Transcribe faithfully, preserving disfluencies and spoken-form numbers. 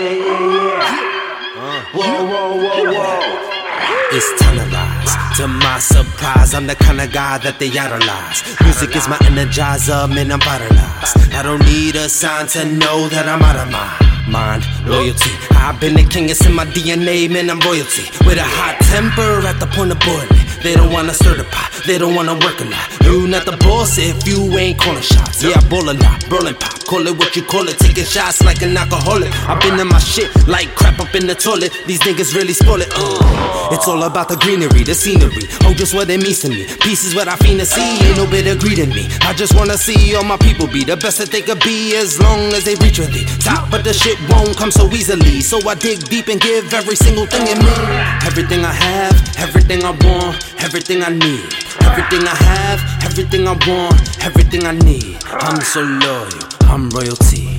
yeah, yeah, yeah. Uh, whoa, whoa, whoa, whoa. It's time to rise. To my surprise, I'm the kind of guy that they idolize. Music is my energizer, man, I'm vitalized. I don't need a sign to know that I'm out of my mind. Loyalty, I've been the king, it's in my D N A, man, I'm royalty. With a hot temper at the point of boiling. They don't wanna stir the pot, they don't wanna work a lot. You not the boss if you ain't calling shots. Yeah, I bowl a lot, brawling pop, call it what you call it. Taking shots like an alcoholic. I've been in my shit like crap up in the toilet. These niggas really spoil it. Uh. It's all about the greenery, the scenery. Oh, just what it means to me. Peace is what I fiend to see, ain't no bit of greed in me. I just wanna see all my people be the best that they could be, as long as they reach with it. Top, but the shit won't come so easily. So I dig deep and give every single thing in me. Everything I have, everything I want, everything I need. Everything I have, everything I want, everything I need. I'm so loyal, I'm royalty.